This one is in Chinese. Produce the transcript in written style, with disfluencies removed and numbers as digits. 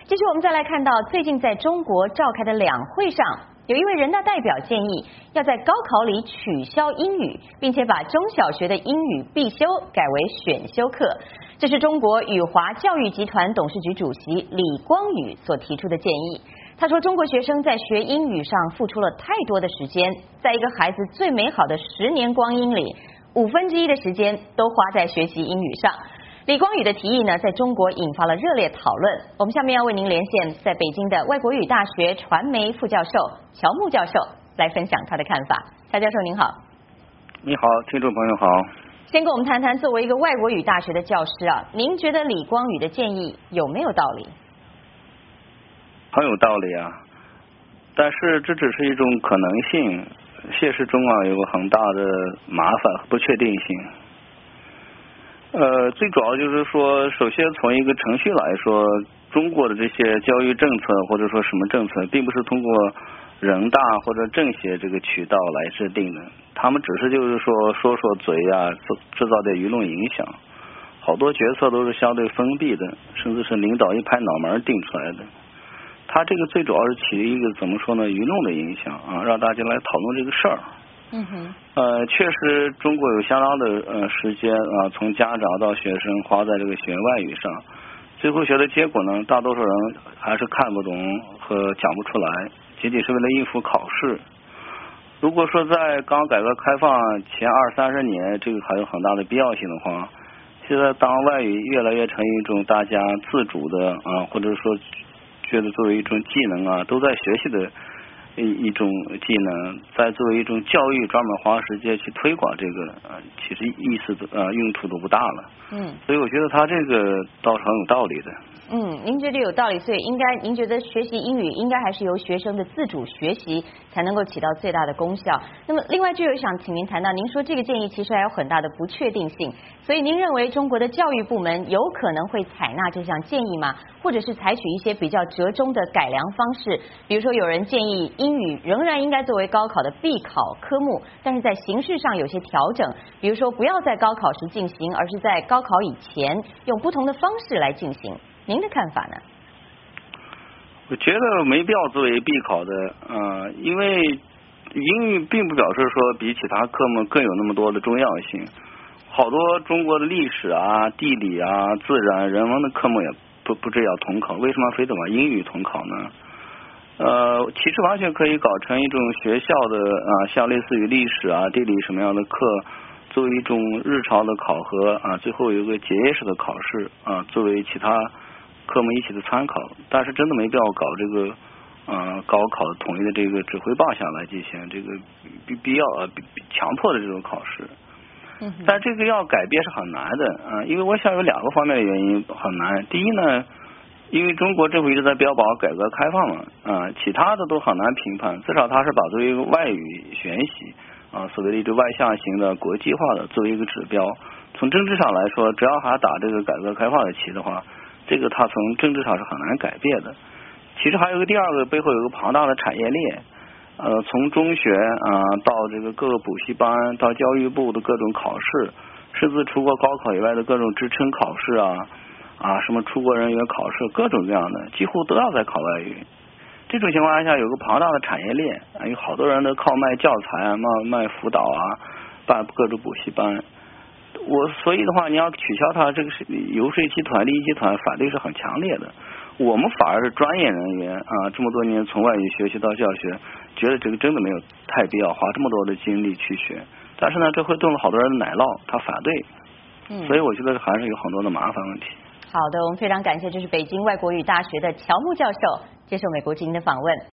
继续我们再来看到，最近在中国召开的两会上，有一位人大代表建议要在高考里取消英语，并且把中小学的英语必修改为选修课。这是中国宇华教育集团董事局主席李光宇所提出的建议。他说，中国学生在学英语上付出了太多的时间，在一个孩子最美好的10年光阴里，1/5的时间都花在学习英语上。李光宇的提议呢，在中国引发了热烈讨论。我们下面要为您连线在北京的外国语大学传媒副教授乔木教授，来分享他的看法。乔教授您好。 你好，听众朋友好。 先跟我们谈谈，作为一个外国语大学的教师啊，您觉得李光宇的建议有没有道理？ 很有道理啊，但是这只是一种可能性，现实中有个很大的麻烦和不确定性。最主要就是说，首先从一个程序来说，中国的这些教育政策或者说什么政策，并不是通过人大或者政协这个渠道来制定的，他们只是就是说嘴啊，制造点舆论影响。好多决策都是相对封闭的，甚至是领导一拍脑门定出来的。他这个最主要是起一个怎么说呢，舆论的影响啊，让大家来讨论这个事儿。确实中国有相当的时间啊，从家长到学生花在这个学外语上，最后学的结果呢，大多数人还是看不懂和讲不出来，仅仅是为了应付考试。如果说在刚改革开放前20-30年，这个还有很大的必要性的话，现在当外语越来越成一种大家自主的啊，或者说觉得作为一种技能啊，都在学习的一种技能，在作为一种教育专门花时间去推广这个其实意思用途都不大了。所以我觉得他这个倒是很有道理的。 您觉得有道理，所以您觉得学习英语应该还是由学生的自主学习才能够起到最大的功效。那么另外就有想请您谈到，您说这个建议其实还有很大的不确定性，所以您认为中国的教育部门有可能会采纳这项建议吗？或者是采取一些比较折中的改良方式？比如说有人建议英语仍然应该作为高考的必考科目，但是在形式上有些调整，比如说不要在高考时进行，而是在高考以前用不同的方式来进行。您的看法呢？ 我觉得没必要作为必考的，因为英语并不表示说比其他科目更有那么多的重要性。好多中国的历史啊、地理啊、自然、人文的科目也不这要统考，为什么非得把英语统考呢？其实完全可以搞成一种学校的像类似于历史啊、地理什么样的课，作为一种日常的考核啊，最后有一个结业式的考试啊，作为其他科目一起的参考。但是真的没必要搞这个高考统一的这个指挥棒下来进行这个必要强迫的这种考试。但这个要改变是很难的因为我想有2个方面的原因很难。第一呢，因为中国政府一直在标榜改革开放嘛其他的都很难评判，至少它是把作为一个外语学习所谓的一种外向型的国际化的作为一个指标。从政治上来说，只要还打这个改革开放的旗的话，这个它从政治上是很难改变的。其实还有个第2个，背后有个庞大的产业链从中学到这个各个补习班，到教育部的各种考试，甚至除过高考以外的各种职称考试什么出国人员考试，各种各样的几乎都要在考外语。这种情况下有个庞大的产业链有好多人都靠卖教材卖辅导办各种补习班。所以的话，你要取消它，这个是游说集团、利益集团反对是很强烈的。我们反而是专业人员这么多年从外语学习到教学，觉得这个真的没有太必要花这么多的精力去学。但是呢，这会动了好多人的奶酪，他反对。所以我觉得还是有很多的麻烦问题。 好的，我们非常感谢，这是北京外国语大学的乔木教授接受美国之音的访问。